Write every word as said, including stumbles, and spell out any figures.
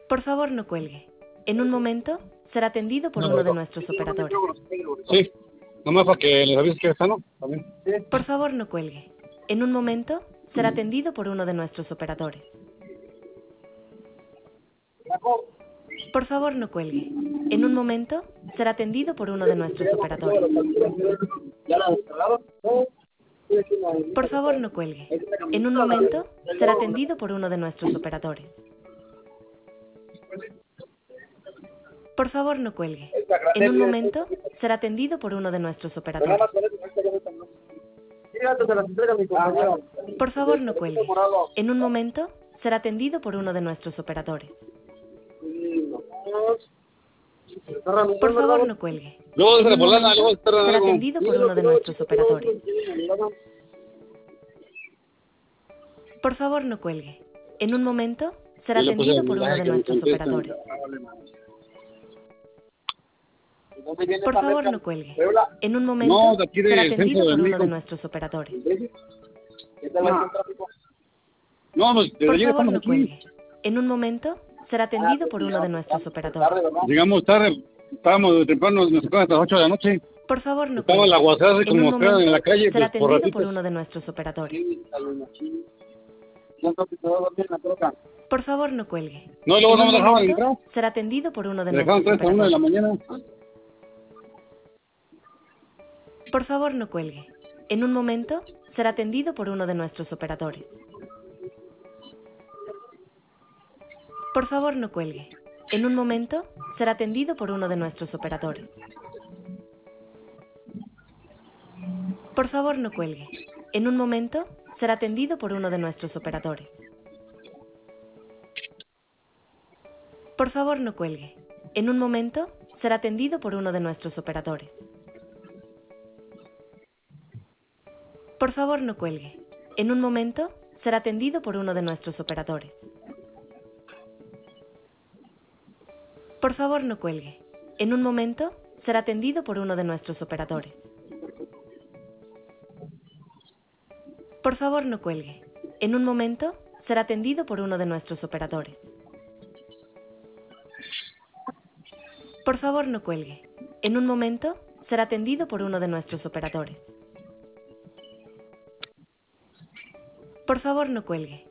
Por favor, no cuelgue. En un momento será atendido por uno de nuestros operadores. Sí, nomás para que les avises que está, ¿no? También. Por favor, no cuelgue. En un momento será atendido por uno de nuestros operadores. Por favor, no cuelgue. En un momento será atendido por uno de nuestros operadores. Por favor, no cuelgue. En un momento será atendido por uno de nuestros operadores. Por favor, no cuelgue. En un momento será atendido por uno de nuestros operadores. Por favor, no cuelgue. En un momento será atendido por uno de nuestros operadores. Por favor, no cuelgue. Luego En de un volada, momento luego estar será algo. atendido por uno de nuestros operadores. Por favor, no cuelgue. En un momento será Yo le puse atendido el por uno mensaje de que me nuestros contestan. operadores. Por favor, no cuelgue. En un No, momento de aquí será del atendido centro de por uno de México. nuestros operadores. No, no, pues desde Por ayer favor, estamos no aquí. cuelgue. En un momento será atendido por uno de nuestros operadores. Llegamos tarde, estábamos temprano, nos tocaba hasta las ocho de la noche. Por favor, no Estaba el cuelgue. aguacero así En un como quedan en momento la calle, será pues por atendido por ratitos. uno de nuestros operadores. Por favor, no cuelgue. No, y luego En no un me dejaban momento entrar. será atendido por uno de Me dejaban nuestros entrar hasta una de la operadores. mañana. Por favor, no cuelgue. En un momento será atendido por uno de nuestros operadores. Por favor, no cuelgue. En un momento será atendido por uno de nuestros operadores. Por favor, no cuelgue. En un momento será atendido por uno de nuestros operadores. Por favor, no cuelgue. En un momento será atendido por uno de nuestros operadores. Por favor, no cuelgue. En un momento será atendido por uno de nuestros operadores. Por favor, no cuelgue. En un momento será atendido por uno de nuestros operadores. Por favor, no cuelgue. En un momento será atendido por uno de nuestros operadores. Por favor, no cuelgue. En un momento será atendido por uno de nuestros operadores. Por favor, no cuelgue.